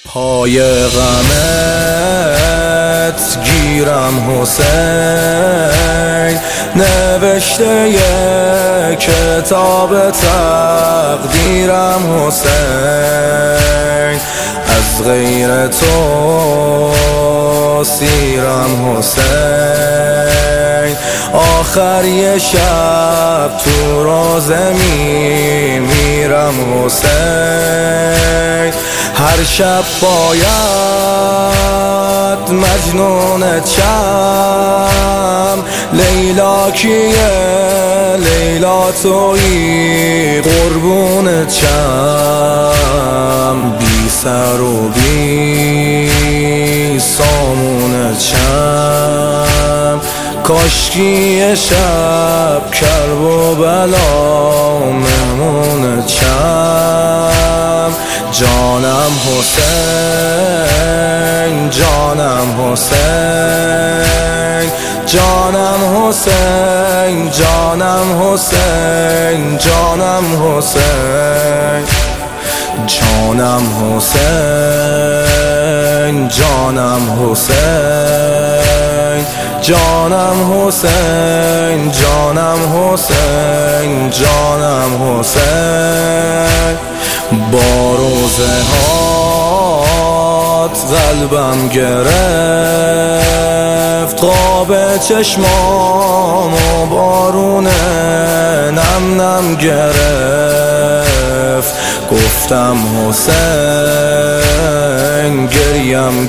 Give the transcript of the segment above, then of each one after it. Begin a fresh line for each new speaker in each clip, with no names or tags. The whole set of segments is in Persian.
پای غمت گیرم حسین، نوشته کتاب تقدیرم حسین، از غیر تو سیرم حسین، آخر یه شب تو روزه میمیرم حسین، هر شب باید مجنون چم، لیلا کیه لیلا تویی قربون چم، بی سر و بی سامون چم، کاشکی شب کرب و بلا مهمون چم، جانم حسین جانم حسین، جانم حسین جانم حسین، جانم حسین، جانم حسین جانم حسین، جانم حسین جانم حسین، جانم حسین، با روزه هات قلبم گرفت، قاب چشمام و بارون نم نم گرفت، گفتم حسین گریم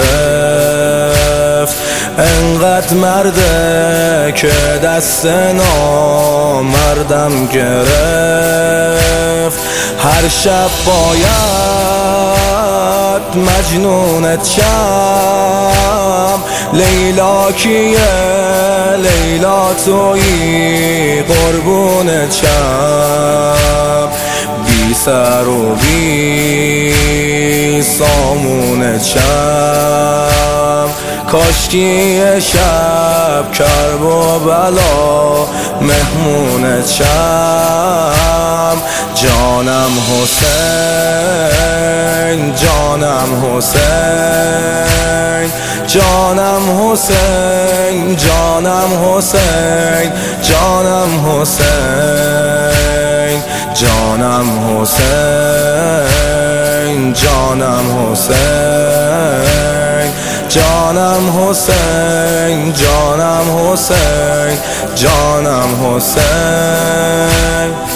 گرفت، انقدر مرده که دست نامردم گرفت، هر شب باید مجنونت شم، لیلا کیه لیلا تویی قربون چم، بی سر و بی سامون چم، کاشکی شب کرب و بلا مهمون چم، جانم حسین جانم حسین، جانم حسین جانم حسین، جانم حسین، جانم حسین جانم حسین، جانم حسین جانم حسین، جانم حسین.